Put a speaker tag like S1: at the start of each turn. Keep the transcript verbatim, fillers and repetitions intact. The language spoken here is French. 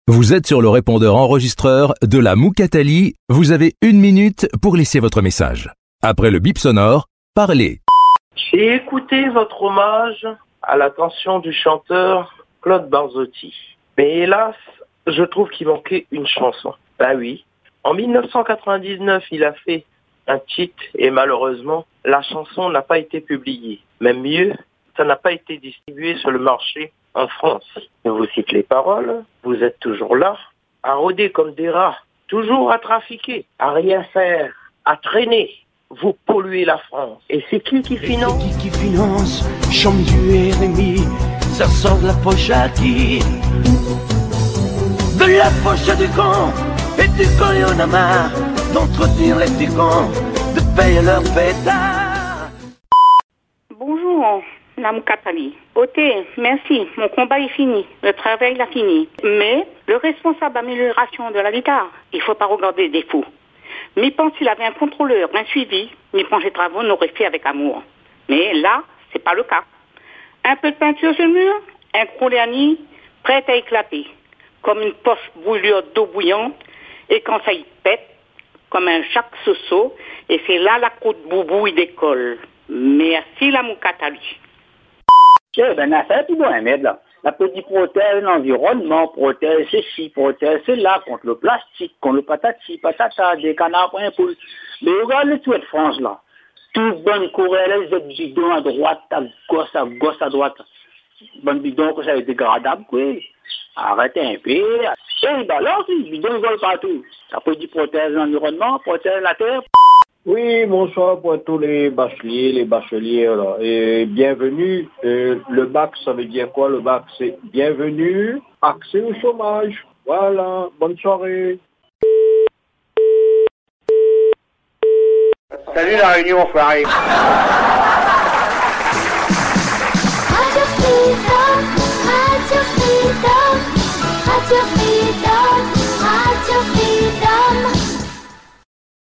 S1: Vous êtes sur le répondeur enregistreur de la Moukatali. Vous avez une minute pour laisser votre message. Après le bip sonore, parlez.
S2: J'ai écouté votre hommage à l'attention du chanteur Claude Barzotti. Mais hélas, je trouve qu'il manquait une chanson. Ben oui, en dix-neuf cent quatre-vingt-dix-neuf, il a fait un titre et malheureusement, la chanson n'a pas été publiée. Même mieux, ça n'a pas été distribué sur le marché en France. Je vous cite les paroles. Vous êtes toujours là, à rôder comme des rats, toujours à trafiquer, à rien faire, à traîner. Vous polluez la France. Et c'est qui qui finance?
S3: C'est qui qui finance? Chambre du R M I, ça sort de la poche à qui? De la poche du con, et du con y en a marre d'entretenir les petits cons, de payer leur pétard.
S4: Bonjour, la Moukatali. Ok, merci, mon combat est fini, le travail l'a fini. Mais le responsable d'amélioration de l'habitat, il ne faut pas regarder des fous. Mais pense qu'il avait un contrôleur, un suivi, mais pense les travaux n'aurait fait avec amour. Mais là, c'est pas le cas. Un peu de peinture sur le mur, un gros vernis, prêt à éclater, comme une poche bouillotte d'eau bouillante, et quand ça y pète, comme un Jacques Soso, et c'est là la côte boubou il décolle. Merci la Moukatali.
S5: C'est ben affaire tout doit mettre là. La petite protège l'environnement, protège ceci, protège cela, contre le plastique, contre le patati, patata, des canards pour un poule. Mais regarde le tout de France là. Tout bonne courelle, les bidons à droite, à gauche, à gauche, à droite. Bon bidon que ça est dégradable, quoi. Arrêtez un peu. Et ben alors, les bidons volent partout. La petite protège l'environnement, protège la terre.
S6: Oui, bonsoir pour tous les bacheliers, les bachelières. Là. Et bienvenue. Euh, le bac, ça veut dire quoi? Le bac, c'est bienvenue, accès au chômage. Voilà, bonne soirée.
S7: Salut la réunion, enfoiré.